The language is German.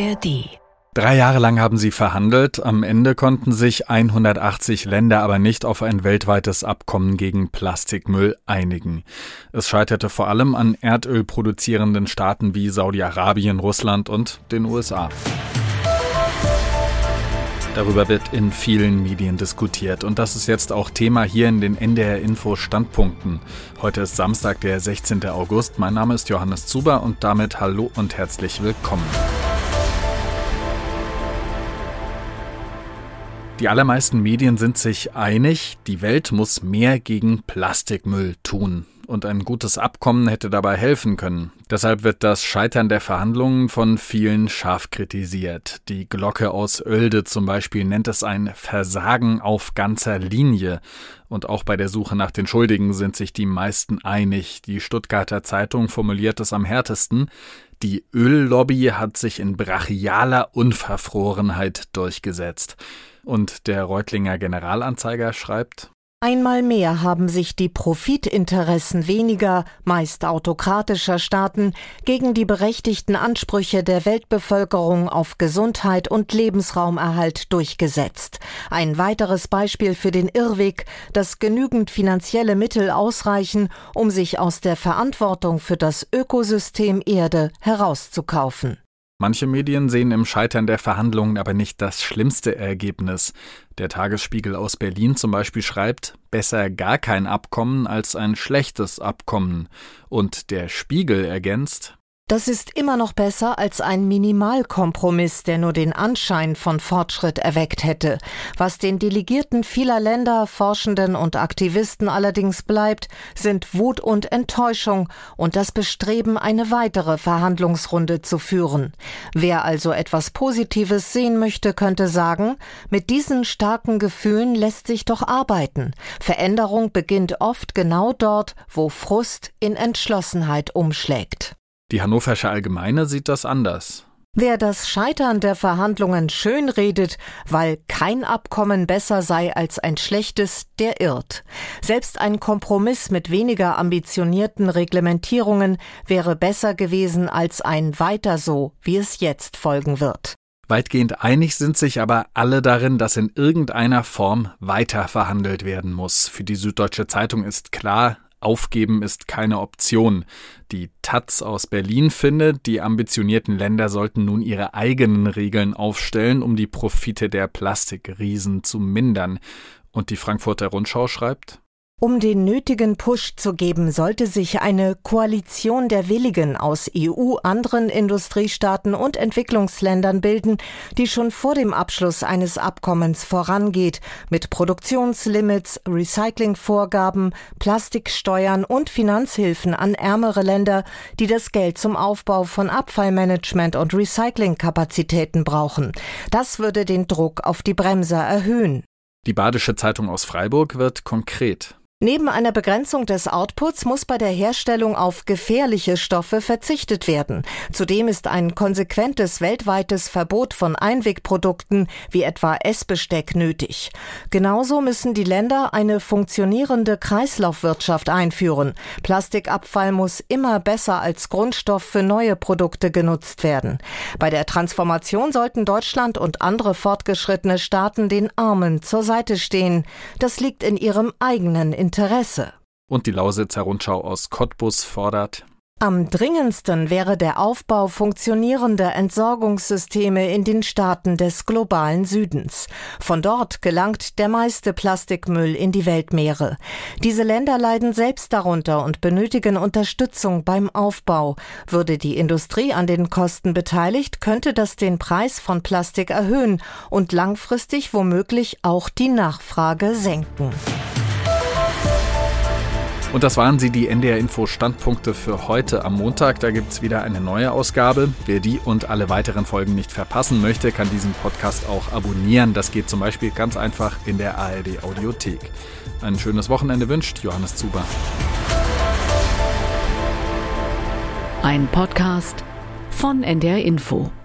ARD. 3 Jahre lang haben sie verhandelt. Am Ende konnten sich 180 Länder aber nicht auf ein weltweites Abkommen gegen Plastikmüll einigen. Es scheiterte vor allem an erdölproduzierenden Staaten wie Saudi-Arabien, Russland und den USA. Darüber wird in vielen Medien diskutiert und das ist jetzt auch Thema hier in den NDR Info Standpunkten. Heute ist Samstag, der 16. August. Mein Name ist Johannes Zuber und damit hallo und herzlich willkommen. Die allermeisten Medien sind sich einig, die Welt muss mehr gegen Plastikmüll tun. Und ein gutes Abkommen hätte dabei helfen können. Deshalb wird das Scheitern der Verhandlungen von vielen scharf kritisiert. Die Glocke aus Oelde zum Beispiel nennt es ein Versagen auf ganzer Linie. Und auch bei der Suche nach den Schuldigen sind sich die meisten einig. Die Stuttgarter Zeitung formuliert es am härtesten: Die Öllobby hat sich in brachialer Unverfrorenheit durchgesetzt. Und der Reutlinger Generalanzeiger schreibt: Einmal mehr haben sich die Profitinteressen weniger, meist autokratischer Staaten gegen die berechtigten Ansprüche der Weltbevölkerung auf Gesundheit und Lebensraumerhalt durchgesetzt. Ein weiteres Beispiel für den Irrweg, dass genügend finanzielle Mittel ausreichen, um sich aus der Verantwortung für das Ökosystem Erde herauszukaufen. Manche Medien sehen im Scheitern der Verhandlungen aber nicht das schlimmste Ergebnis. Der Tagesspiegel aus Berlin zum Beispiel schreibt: Besser gar kein Abkommen als ein schlechtes Abkommen. Und der Spiegel ergänzt: Das ist immer noch besser als ein Minimalkompromiss, der nur den Anschein von Fortschritt erweckt hätte. Was den Delegierten vieler Länder, Forschenden und Aktivisten allerdings bleibt, sind Wut und Enttäuschung und das Bestreben, eine weitere Verhandlungsrunde zu führen. Wer also etwas Positives sehen möchte, könnte sagen: Mit diesen starken Gefühlen lässt sich doch arbeiten. Veränderung beginnt oft genau dort, wo Frust in Entschlossenheit umschlägt. Die Hannoversche Allgemeine sieht das anders. Wer das Scheitern der Verhandlungen schönredet, weil kein Abkommen besser sei als ein schlechtes, der irrt. Selbst ein Kompromiss mit weniger ambitionierten Reglementierungen wäre besser gewesen als ein Weiter so, wie es jetzt folgen wird. Weitgehend einig sind sich aber alle darin, dass in irgendeiner Form weiter verhandelt werden muss. Für die Süddeutsche Zeitung ist klar: Aufgeben ist keine Option. Die taz aus Berlin findet, die ambitionierten Länder sollten nun ihre eigenen Regeln aufstellen, um die Profite der Plastikriesen zu mindern. Und die Frankfurter Rundschau schreibt: Um den nötigen Push zu geben, sollte sich eine Koalition der Willigen aus EU, anderen Industriestaaten und Entwicklungsländern bilden, die schon vor dem Abschluss eines Abkommens vorangeht, mit Produktionslimits, Recyclingvorgaben, Plastiksteuern und Finanzhilfen an ärmere Länder, die das Geld zum Aufbau von Abfallmanagement und Recyclingkapazitäten brauchen. Das würde den Druck auf die Bremser erhöhen. Die Badische Zeitung aus Freiburg wird konkret. Neben einer Begrenzung des Outputs muss bei der Herstellung auf gefährliche Stoffe verzichtet werden. Zudem ist ein konsequentes weltweites Verbot von Einwegprodukten wie etwa Essbesteck nötig. Genauso müssen die Länder eine funktionierende Kreislaufwirtschaft einführen. Plastikabfall muss immer besser als Grundstoff für neue Produkte genutzt werden. Bei der Transformation sollten Deutschland und andere fortgeschrittene Staaten den Armen zur Seite stehen. Das liegt in ihrem eigenen Interesse. Und die Lausitzer Rundschau aus Cottbus fordert: Am dringendsten wäre der Aufbau funktionierender Entsorgungssysteme in den Staaten des globalen Südens. Von dort gelangt der meiste Plastikmüll in die Weltmeere. Diese Länder leiden selbst darunter und benötigen Unterstützung beim Aufbau. Würde die Industrie an den Kosten beteiligt, könnte das den Preis von Plastik erhöhen und langfristig womöglich auch die Nachfrage senken. Und das waren sie, die NDR Info Standpunkte für heute am Montag. Da gibt's wieder eine neue Ausgabe. Wer die und alle weiteren Folgen nicht verpassen möchte, kann diesen Podcast auch abonnieren. Das geht zum Beispiel ganz einfach in der ARD Audiothek. Ein schönes Wochenende wünscht Johannes Zuber. Ein Podcast von NDR Info.